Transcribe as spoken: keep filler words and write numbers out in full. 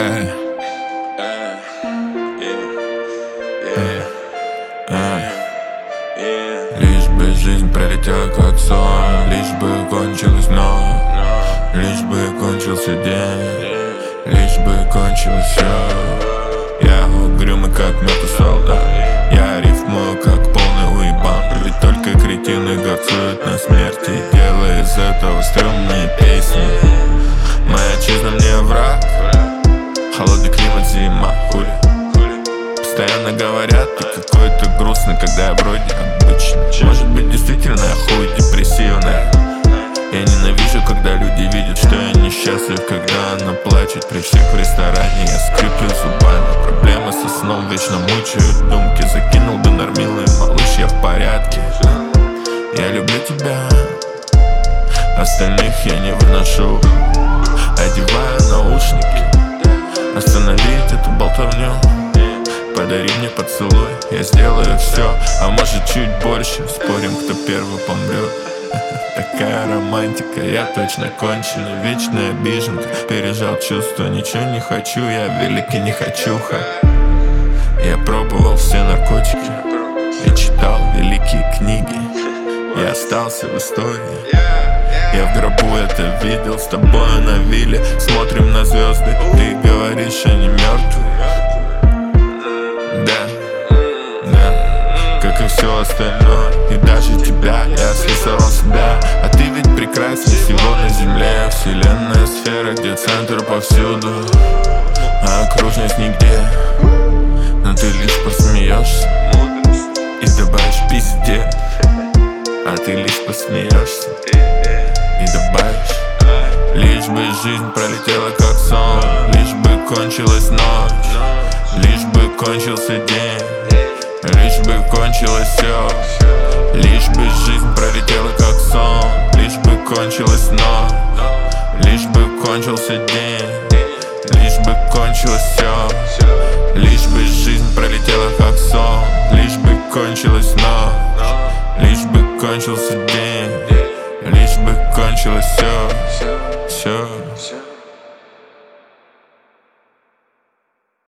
Эй, эй, эй. Лишь бы жизнь пролетела как сон, лишь бы кончилась ночь, лишь бы кончился день, лишь бы кончилось все. Я угрюмый как мертвый солдат, я рифмую как полный уебан. Ведь только кретины горцуют на смерти, делая из этого стрёмные песни. Моя отчизна мне враг, холодный климат, зима, хули. Постоянно говорят, ты какой-то грустный, когда я вроде обычный. Может быть, действительно я хуй депрессивный. Я ненавижу, когда люди видят, что я несчастлив, когда она плачет при всех в ресторане. Я скриплю зубами, проблемы со сном вечно мучают думки. Закинул бы нормилы, малыш, я в порядке. Я люблю тебя, остальных я не выношу. Одеваю наушники, остановить эту болтовню. Подари мне поцелуй, я сделаю все, а может чуть больше. Спорим, кто первый помрет. Такая романтика, я точно конченый, вечная обиженка. Пережал чувства, ничего не хочу, я великий не хочуха. Я пробовал все наркотики, я читал великие книги, я остался в истории. Я в гробу это видел, с тобой на вилле смотрим на звезды. Ты говоришь, они мертвые. Да, да, как и все остальное. И даже тебя я срисовал себя. А ты ведь прекрасней всего на земле. Вселенная сфера, где центр повсюду, а окружность нигде. Но ты лишь посмеешься и добавишь пизде. А ты лишь посмеешься и добавишь. Лишь бы жизнь пролетела как сон, лишь бы кончилась ночь, лишь бы кончился день, лишь бы кончилось все. Лишь бы жизнь пролетела как сон, лишь бы кончилась ночь, лишь бы кончился день, лишь бы кончилось все. Лишь бы жизнь пролетела как сон, лишь бы кончилась ночь, лишь бы кончился день, лишь бы кончилось все, все.